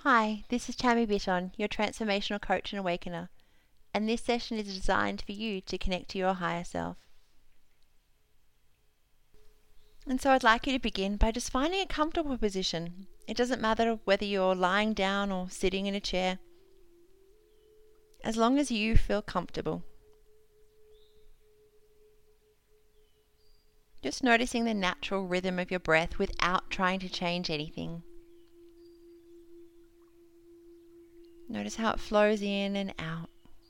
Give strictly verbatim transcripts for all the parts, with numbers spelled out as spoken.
Hi, this is Tammy Bitton, your transformational coach and awakener, and this session is designed for you to connect to your higher self. And so I'd like you to begin by just finding a comfortable position. It doesn't matter whether you're lying down or sitting in a chair, as long as you feel comfortable. Just noticing the natural rhythm of your breath without trying to change anything. Notice how it flows in and out.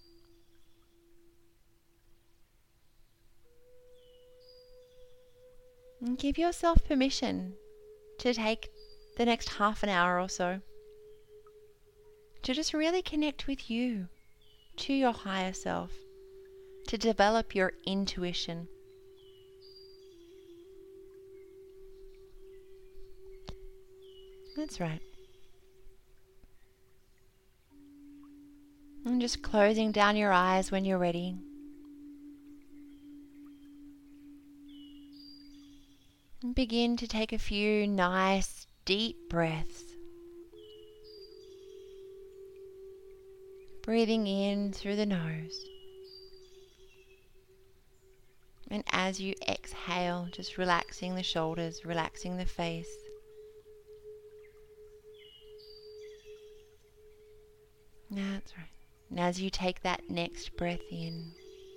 And give yourself permission to take the next half an hour or so to just really connect with you, to your higher self, to develop your intuition. That's right. And just closing down your eyes when you're ready. And begin to take a few nice, deep breaths. Breathing in through the nose. And as you exhale, just relaxing the shoulders, relaxing the face. That's right. And as you take that next breath in,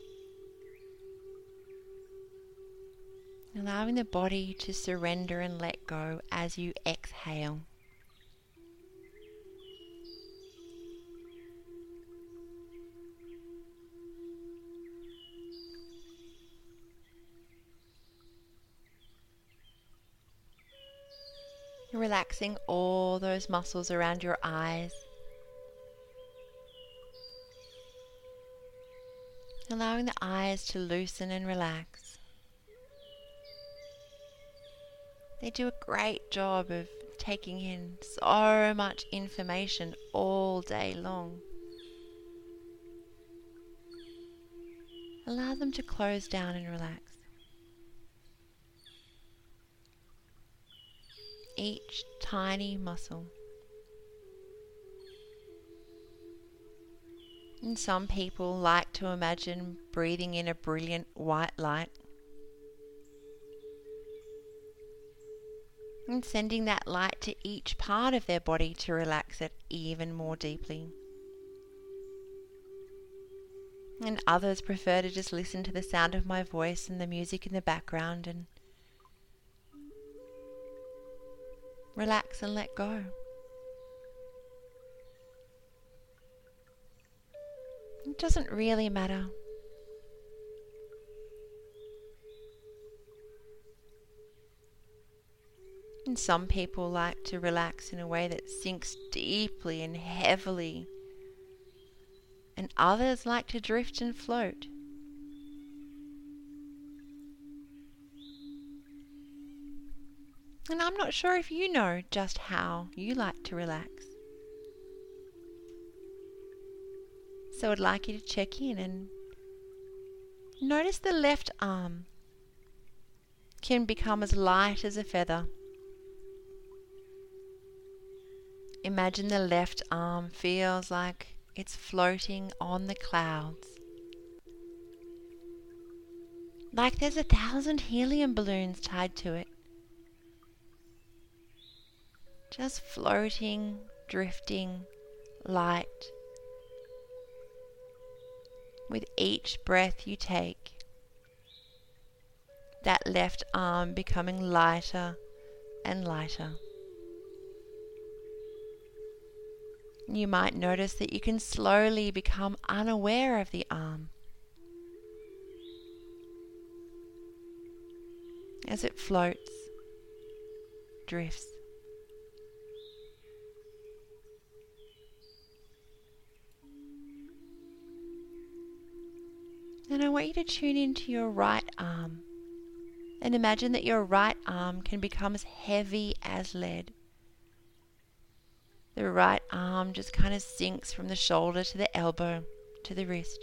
allowing the body to surrender and let go as you exhale. Relaxing all those muscles around your eyes. Allowing the eyes to loosen and relax. They do a great job of taking in so much information all day long. Allow them to close down and relax. Each tiny muscle. And some people like to imagine breathing in a brilliant white light and sending that light to each part of their body to relax it even more deeply. And others prefer to just listen to the sound of my voice and the music in the background and relax and let go. It doesn't really matter. And some people like to relax in a way that sinks deeply and heavily. And others like to drift and float. And I'm not sure if you know just how you like to relax. So I'd like you to check in and notice the left arm can become as light as a feather. Imagine the left arm feels like it's floating on the clouds. Like there's a thousand helium balloons tied to it. Just floating, drifting, light. With each breath you take, that left arm becoming lighter and lighter. You might notice that you can slowly become unaware of the arm as it floats, drifts. And I want you to tune into your right arm and imagine that your right arm can become as heavy as lead. The right arm just kind of sinks from the shoulder to the elbow to the wrist.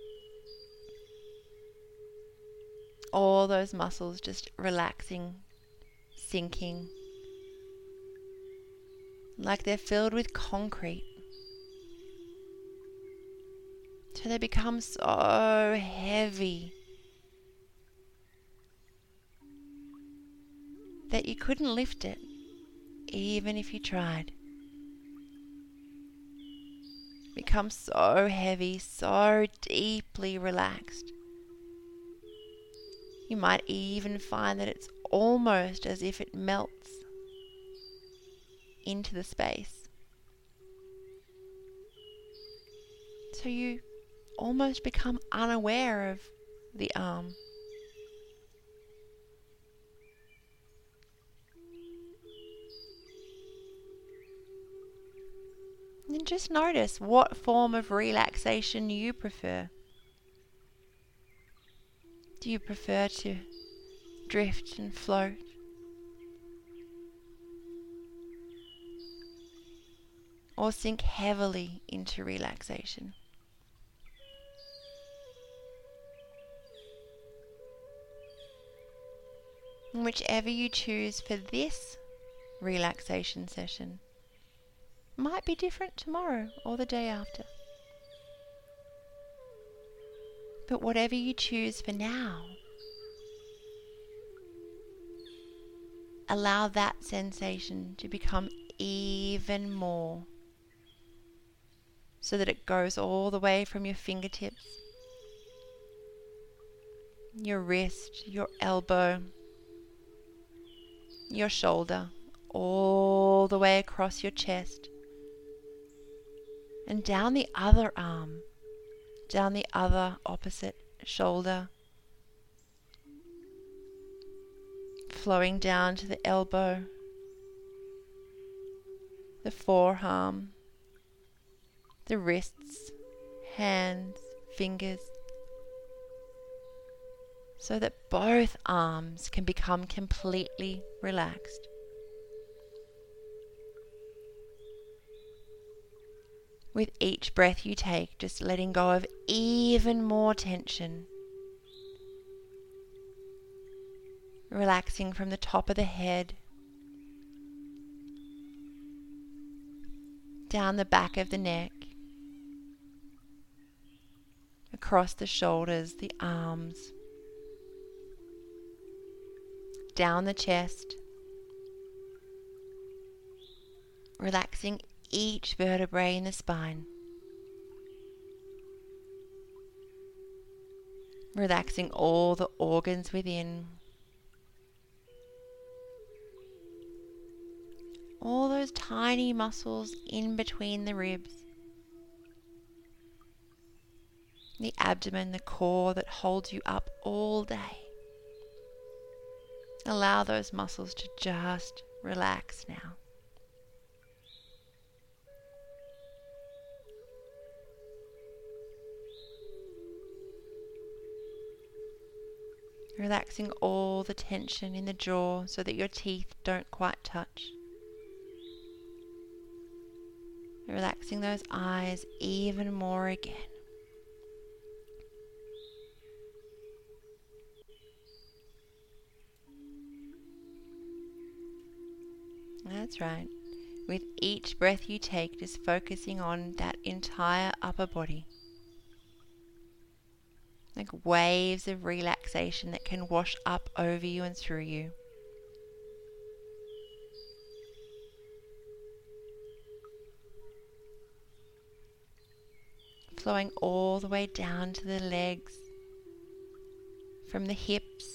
All those muscles just relaxing, sinking, like they're filled with concrete. So they become so heavy that you couldn't lift it, even if you tried. Become so heavy, so deeply relaxed. You might even find that it's almost as if it melts into the space. So you almost become unaware of the arm. And just notice what form of relaxation you prefer. Do you prefer to drift and float? Or sink heavily into relaxation? And whichever you choose for this relaxation session might be different tomorrow or the day after. But whatever you choose for now, allow that sensation to become even more, so that it goes all the way from your fingertips, your wrist, your elbow, your shoulder, all the way across your chest, and down the other arm, down the other opposite shoulder, flowing down to the elbow, the forearm, the wrists, hands, fingers, so that both arms can become completely relaxed. With each breath you take, just letting go of even more tension. Relaxing from the top of the head, down the back of the neck, across the shoulders, the arms, down the chest, relaxing each vertebrae in the spine, relaxing all the organs within, all those tiny muscles in between the ribs, the abdomen, the core that holds you up all day. Allow those muscles to just relax now. Relaxing all the tension in the jaw so that your teeth don't quite touch. Relaxing those eyes even more again. That's right. With each breath you take, just focusing on that entire upper body. Like waves of relaxation that can wash up over you and through you. Flowing all the way down to the legs, from the hips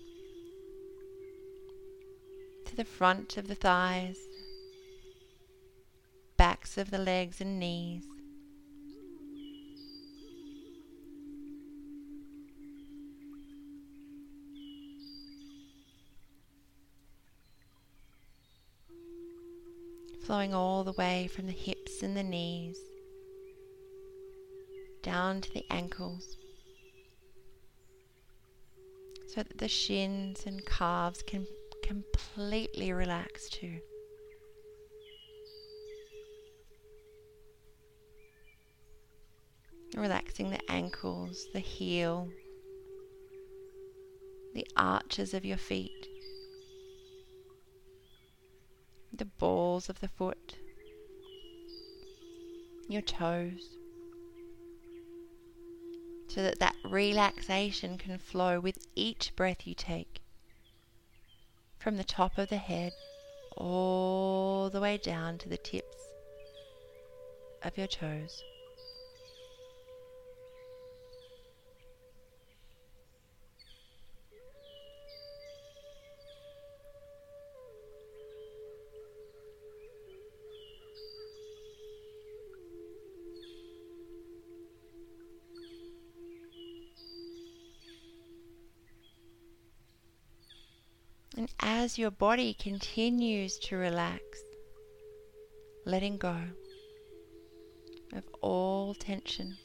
to the front of the thighs, backs of the legs and knees. Flowing all the way from the hips and the knees down to the ankles, so that the shins and calves can completely relax too. Relaxing the ankles, the heel, the arches of your feet, the balls of the foot, your toes, so that that relaxation can flow with each breath you take, from the top of the head all the way down to the tips of your toes. And as your body continues to relax, letting go of all tension,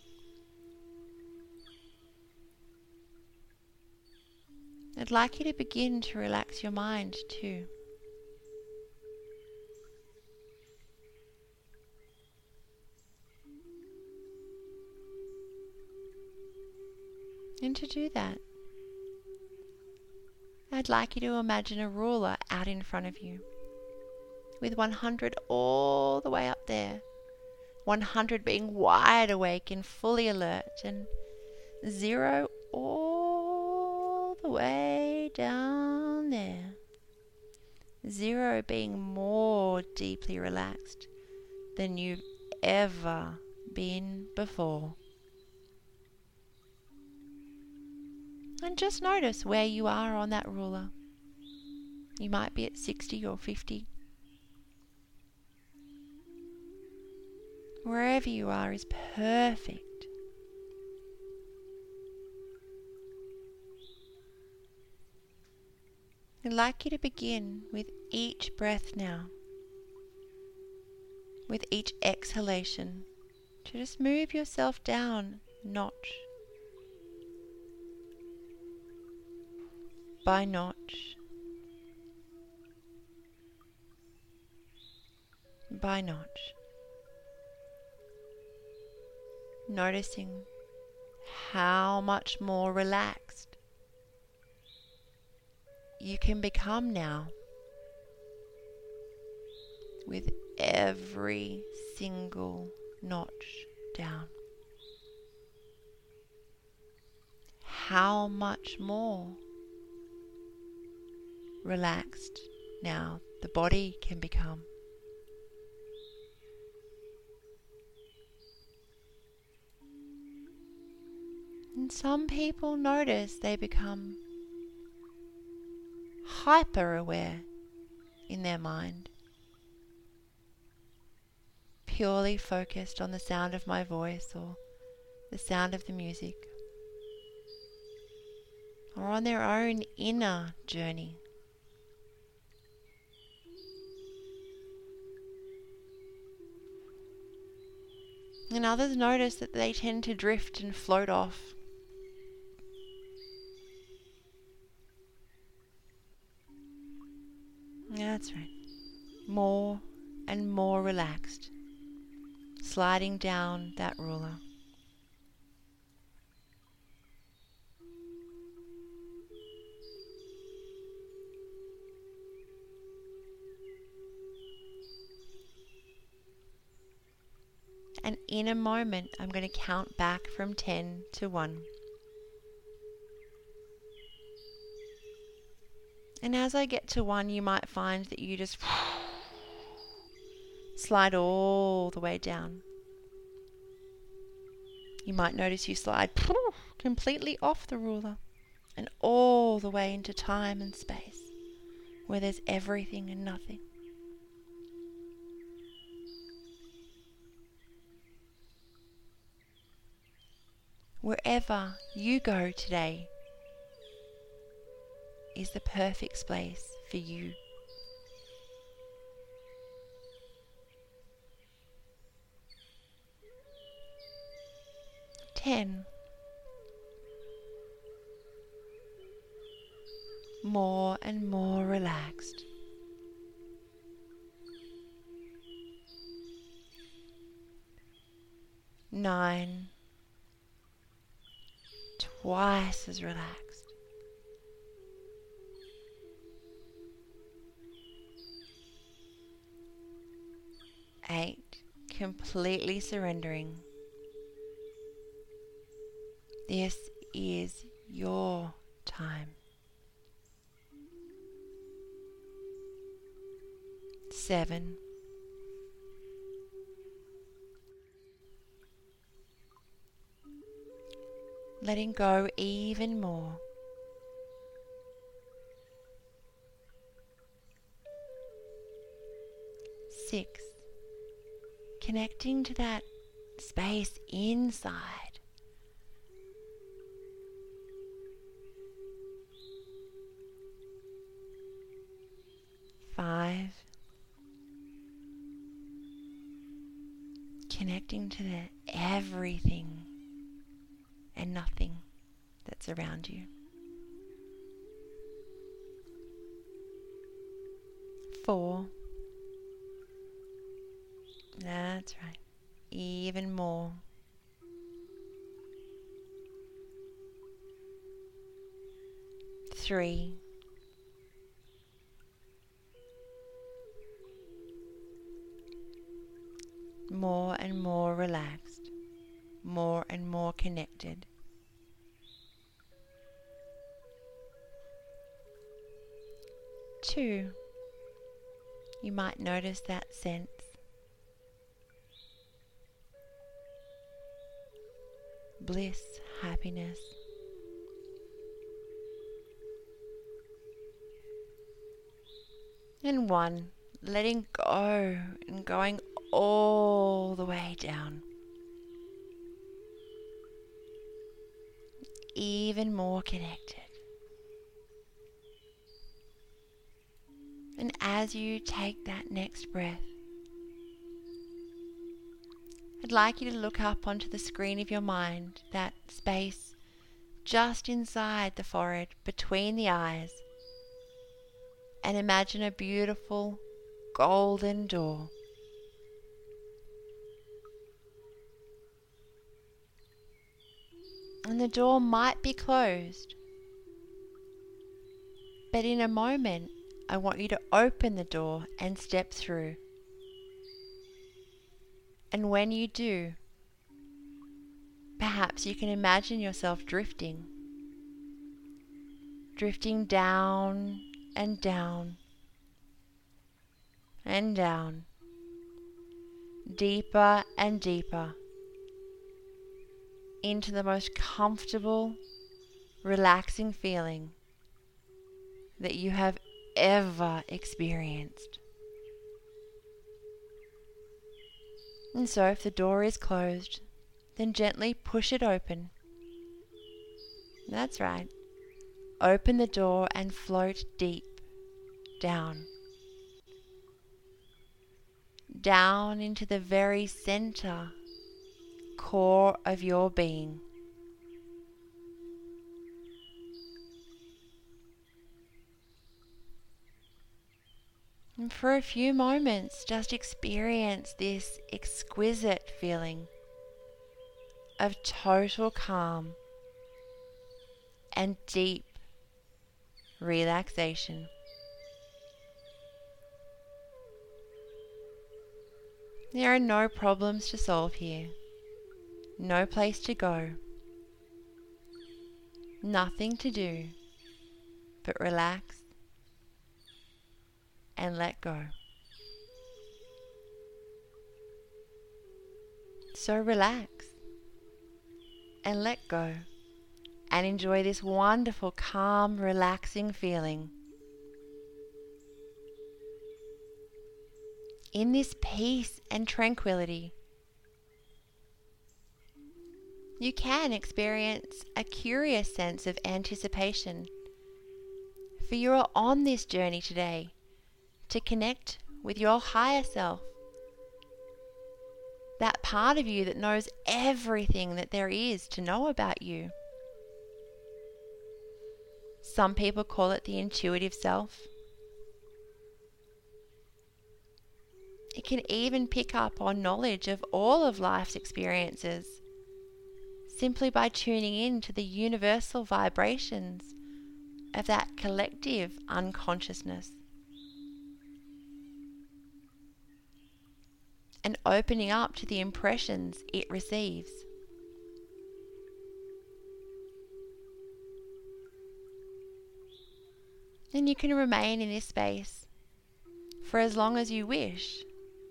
I'd like you to begin to relax your mind too. And to do that, I'd like you to imagine a ruler out in front of you, with one hundred all the way up there, one hundred being wide awake and fully alert, and zero all the way down there. Zero being more deeply relaxed than you've ever been before. And just notice where you are on that ruler. You might be at sixty or fifty. Wherever you are is perfect. I'd like you to begin with each breath now, with each exhalation, to just move yourself down a notch by notch by notch, noticing how much more relaxed you can become now with every single notch down. How much more relaxed now the body can become. And some people notice they become hyper aware in their mind, purely focused on the sound of my voice or the sound of the music, or on their own inner journey. And others notice that they tend to drift and float off. Yeah, that's right. More and more relaxed, sliding down that ruler. And in a moment, I'm going to count back from ten to one. And as I get to one, you might find that you just slide all the way down. You might notice you slide completely off the ruler and all the way into time and space, where there's everything and nothing. Wherever you go today is the perfect space for you. Ten. More and more relaxed. Nine. Twice as relaxed. Eight. completely surrendering. This is your time. Seven. Letting go even more. Six. Connecting to that space inside. Five. Connecting to the everything and nothing that's around you. Four. That's right. Even more. Three. More and more relaxed. More and more connected. Two. You might notice that sense bliss, happiness. And one, letting go and going all the way down. Even more connected. And as you take that next breath, I'd like you to look up onto the screen of your mind, that space just inside the forehead, between the eyes, and imagine a beautiful golden door. And the door might be closed, but in a moment, I want you to open the door and step through. And when you do, perhaps you can imagine yourself drifting. Drifting down and down and down. Deeper and deeper. Into the most comfortable, relaxing feeling that you have ever experienced. And so if the door is closed, then gently push it open. That's right. Open the door and float deep down. Down into the very center, core of your being. And for a few moments, just experience this exquisite feeling of total calm and deep relaxation. There are no problems to solve here, no place to go, nothing to do but relax and let go. So relax and let go and enjoy this wonderful, calm, relaxing feeling. In this peace and tranquility, you can experience a curious sense of anticipation, for you are on this journey today to connect with your higher self, that part of you that knows everything that there is to know about you. Some people call it the intuitive self. It can even pick up on knowledge of all of life's experiences simply by tuning in to the universal vibrations of that collective unconsciousness. and opening up to the impressions it receives. And you can remain in this space for as long as you wish.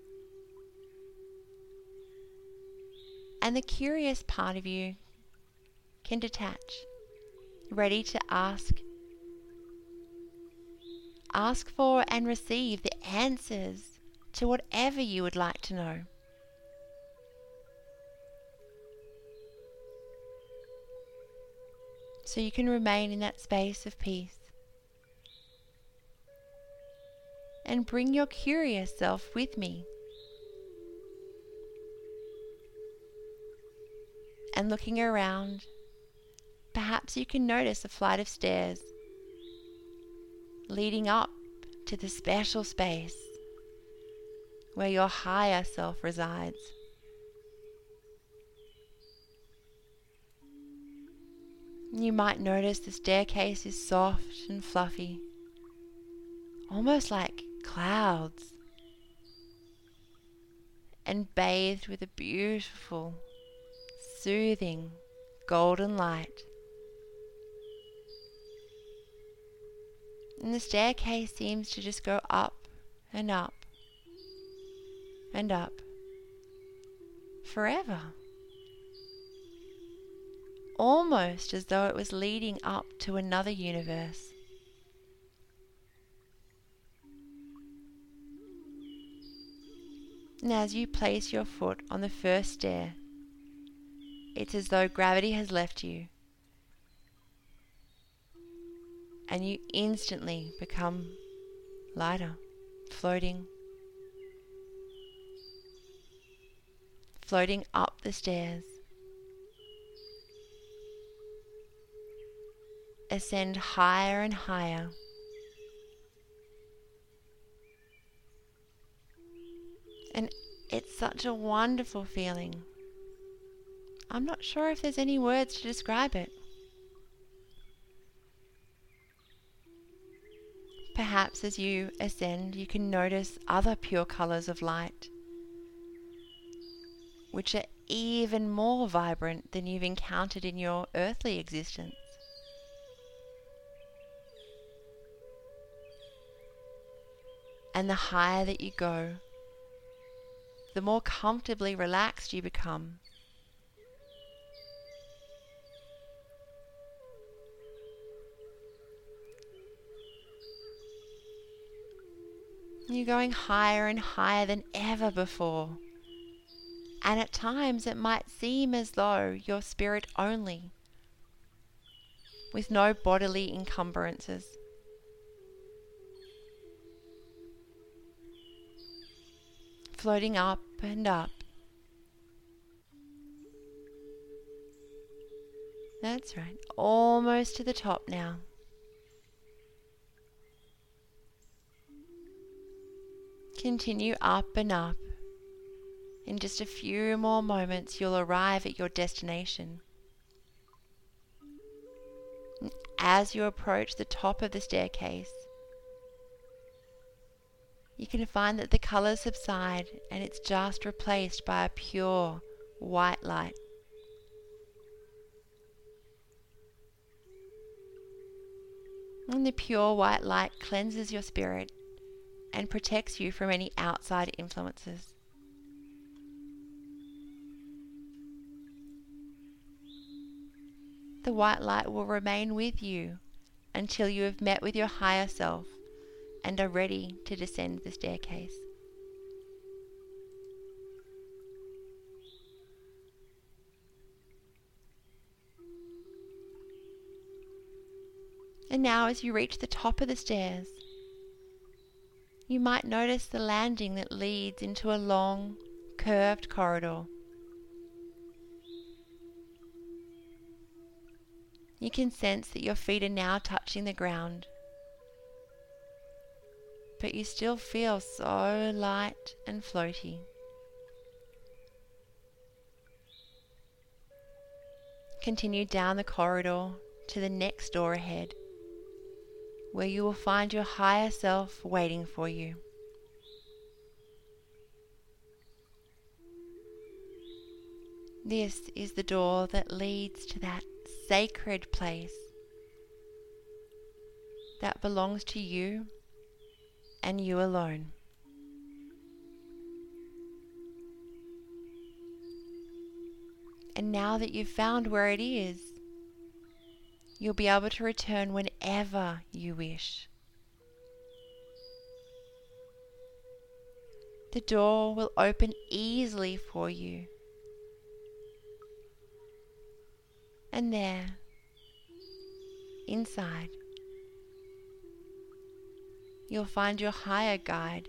And the curious part of you can detach, ready to ask. Ask for and receive the answers to whatever you would like to know. So you can remain in that space of peace. And bring your curious self with me. And looking around, perhaps you can notice a flight of stairs leading up to the special space where your higher self resides. You might notice the staircase is soft and fluffy, almost like clouds, and bathed with a beautiful, soothing golden light. And the staircase seems to just go up and up and up forever. Almost as though it was leading up to another universe. And as you place your foot on the first stair, it's as though gravity has left you, and you instantly become lighter, floating, floating up the stairs. Ascend higher and higher. And it's such a wonderful feeling. I'm not sure if there's any words to describe it. Perhaps as you ascend, you can notice other pure colors of light, which are even more vibrant than you've encountered in your earthly existence. And the higher that you go, the more comfortably relaxed you become. You're going higher and higher than ever before. And at times it might seem as though you're spirit only, with no bodily encumbrances. Floating up and up. That's right, almost to the top now. Continue up and up. In just a few more moments, you'll arrive at your destination. As you approach the top of the staircase, you can find that the colors subside and it's just replaced by a pure white light. And the pure white light cleanses your spirit and protects you from any outside influences. The white light will remain with you until you have met with your higher self and are ready to descend the staircase. And now as you reach the top of the stairs, you might notice the landing that leads into a long, curved corridor. You can sense that your feet are now touching the ground, but you still feel so light and floaty. Continue down the corridor to the next door ahead, where you will find your higher self waiting for you. This is the door that leads to that sacred place that belongs to you and you alone. And now that you've found where it is, you'll be able to return whenever you wish. The door will open easily for you. And there, inside, you'll find your higher guide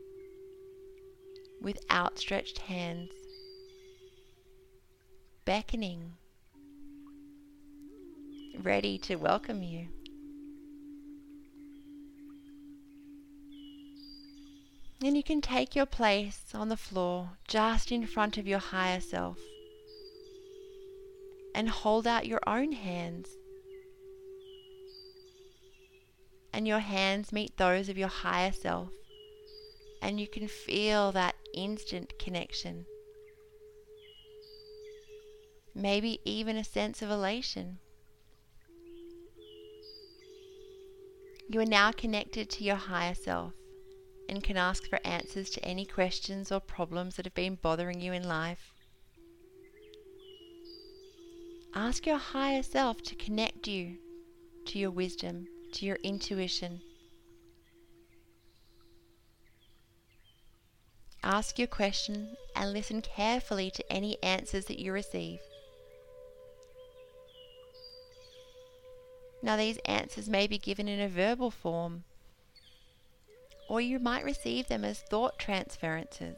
with outstretched hands, beckoning, ready to welcome you. And you can take your place on the floor just in front of your higher self and hold out your own hands. And your hands meet those of your higher self, and you can feel that instant connection. Maybe even a sense of elation. You are now connected to your higher self and can ask for answers to any questions or problems that have been bothering you in life. Ask your higher self to connect you to your wisdom, to your intuition. Ask your question and listen carefully to any answers that you receive. Now, these answers may be given in a verbal form, or you might receive them as thought transferences.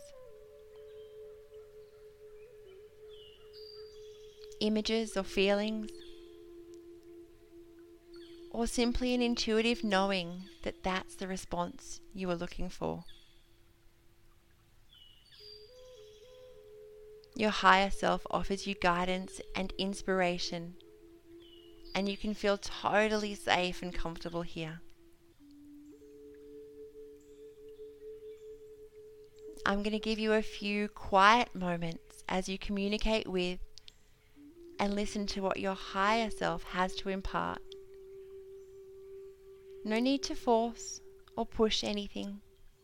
Images or feelings, or simply an intuitive knowing that that's the response you are looking for. Your higher self offers you guidance and inspiration, and you can feel totally safe and comfortable here. I'm going to give you a few quiet moments as you communicate with and listen to what your higher self has to impart. No need to force or push anything.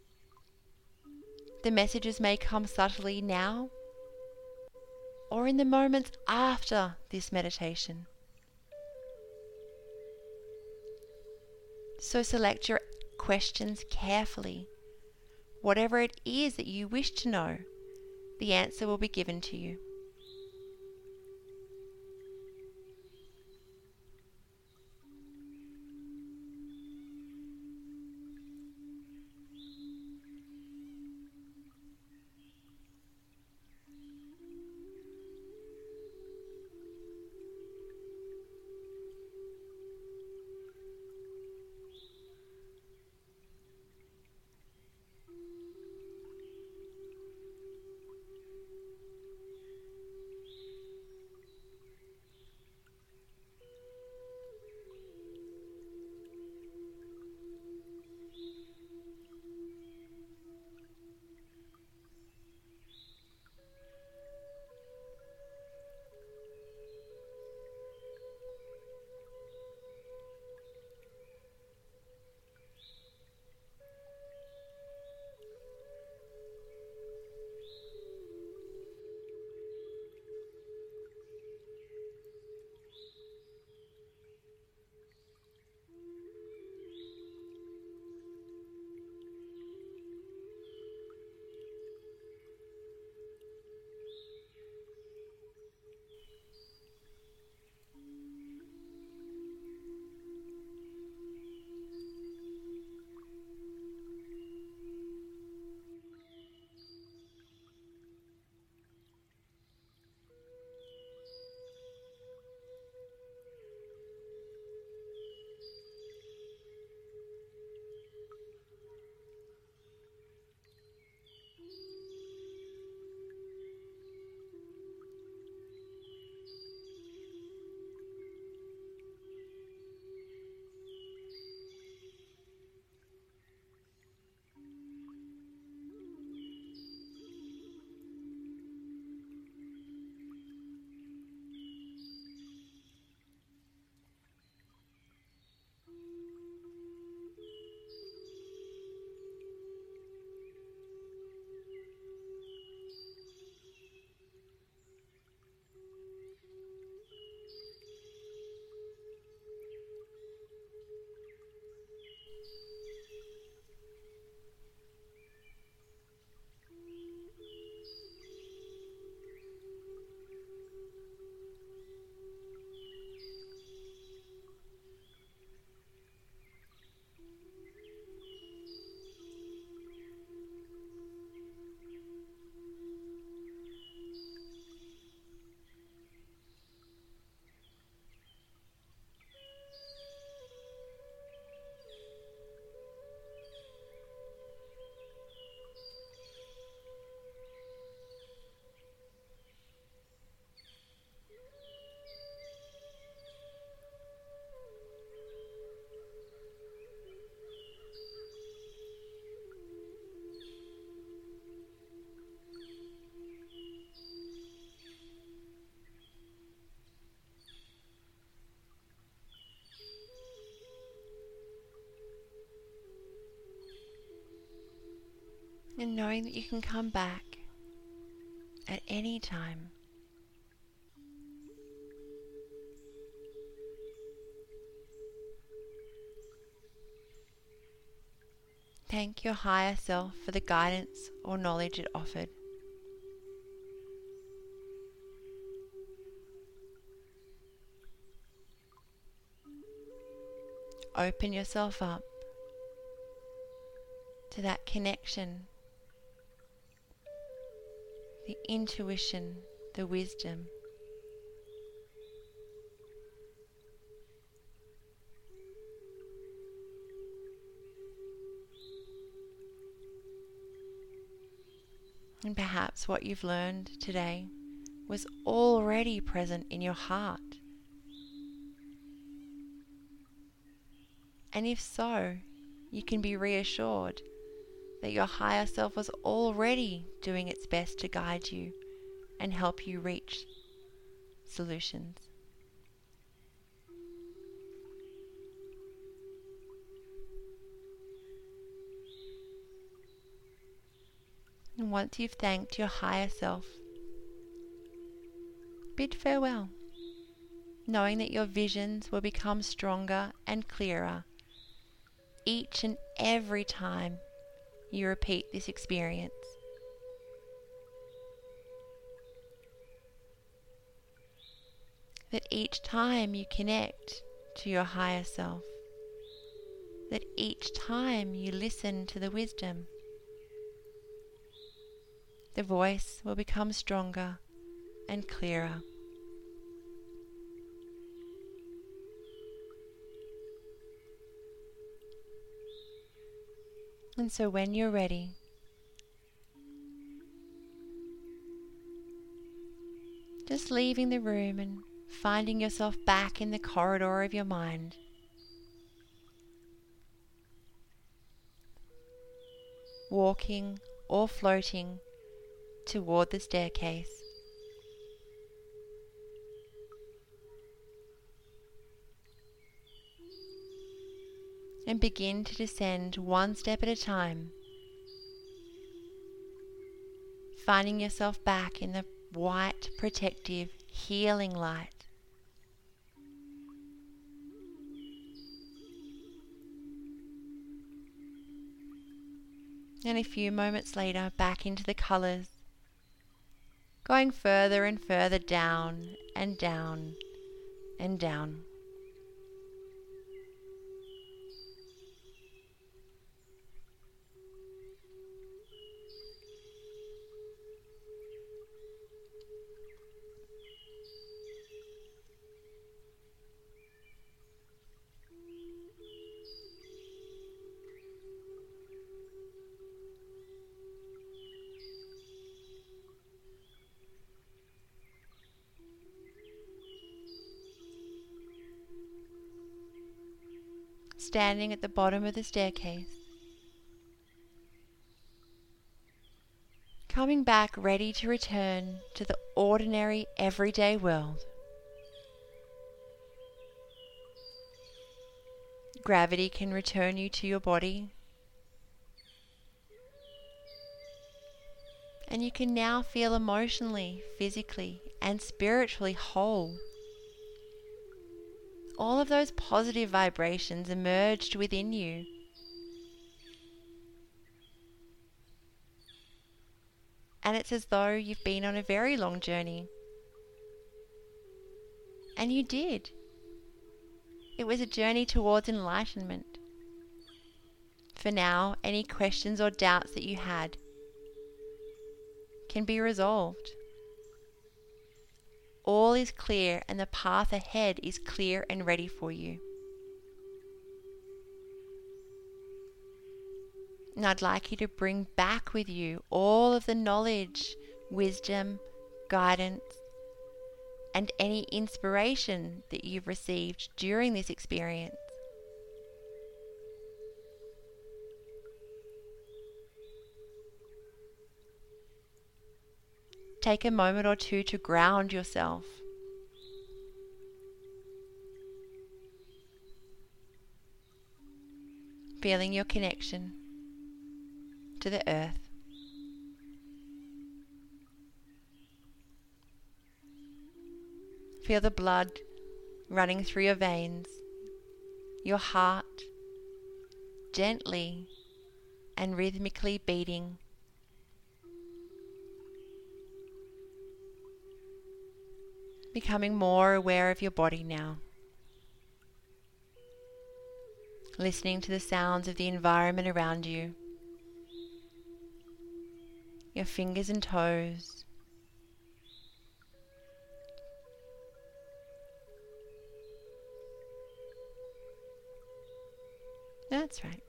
The messages may come subtly now or in the moments after this meditation. So select your questions carefully. Whatever it is that you wish to know, the answer will be given to you. And knowing that you can come back at any time. Thank your higher self for the guidance or knowledge it offered. Open yourself up to that connection, the intuition, the wisdom. And perhaps what you've learned today was already present in your heart. And if so, you can be reassured that your higher self was already doing its best to guide you and help you reach solutions. And once you've thanked your higher self, bid farewell, knowing that your visions will become stronger and clearer each and every time you repeat this experience. That each time you connect to your higher self, that each time you listen to the wisdom, the voice will become stronger and clearer. And so when you're ready, just leaving the room and finding yourself back in the corridor of your mind, walking or floating toward the staircase. And begin to descend one step at a time, finding yourself back in the white, protective, healing light. And a few moments later, back into the colours, going further and further down and down and down. Standing at the bottom of the staircase, coming back ready to return to the ordinary everyday world. Gravity can return you to your body, and you can now feel emotionally, physically, and spiritually whole. All of those positive vibrations emerged within you. And it's as though you've been on a very long journey. And you did. It was a journey towards enlightenment. For now, any questions or doubts that you had can be resolved. All is clear and the path ahead is clear and ready for you. And I'd like you to bring back with you all of the knowledge, wisdom, guidance, and any inspiration that you've received during this experience. Take a moment or two to ground yourself. Feeling your connection to the earth. Feel the blood running through your veins, your heart gently and rhythmically beating. Becoming more aware of your body now. Listening to the sounds of the environment around you. Your fingers and toes. That's right.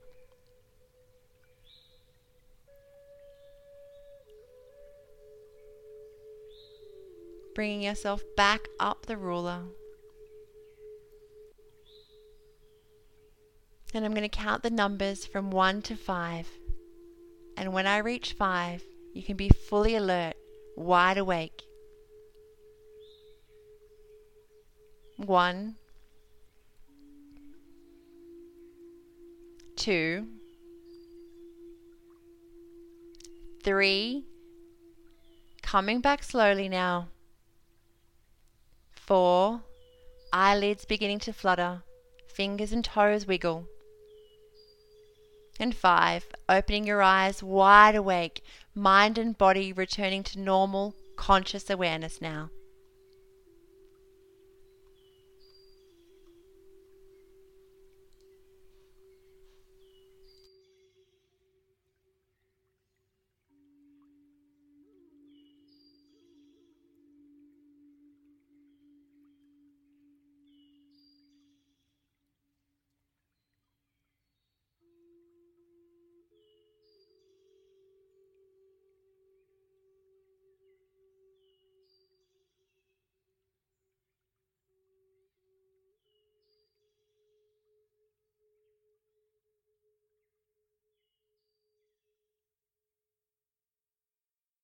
Bringing yourself back up the ruler. And I'm going to count the numbers from one to five. And when I reach five, you can be fully alert, wide awake. One, two, three, coming back slowly now. Four, eyelids beginning to flutter, fingers and toes wiggle. And five, opening your eyes wide awake, mind and body returning to normal, conscious awareness now.